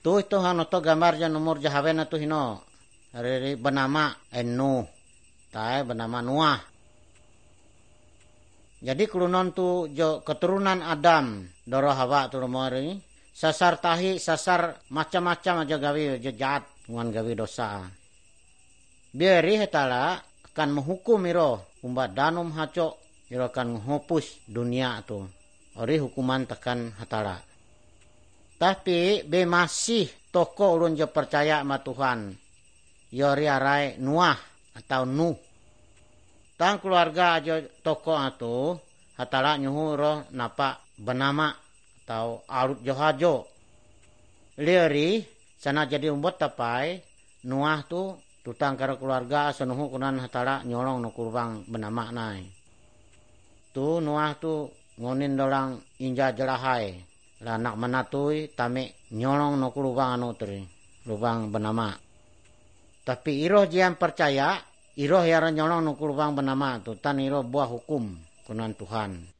Tu itu hano to gambar jan umur jahawen tu hino. Hari bernama Nuh. Tai bernama Noah. Jadi kelunon tu jo keturunan Adam doro Hawa tu rumori. Sasar tahi, sasar macam-macam aja gawi jahat ngan gawi dosa. Biari hetala akan menghukum iro umbat danum hacok iro akan menghapus dunia tu. Ori hukuman tekan hatala. Tapi be masih toko ulun je percaya sama Tuhan. Yori arai Noah atau Nuh. Tang keluarga aja toko atu hatala nyuhu roh napa bernama atau alut johajo. Liori sana jadi umbot tapai Noah tu tutang karo keluarga senuhu kunan hatala nyolong no kurbang bernama nai. Tu Noah tu ngonin dolang inja jelahai. Lah nak menatui tame nyolong no kurbang anu teri. Lubang bernama. Tapi iroh jian percaya, iroh yang nyolong no kurbang bernama tu tan iroh buah hukum kunan Tuhan.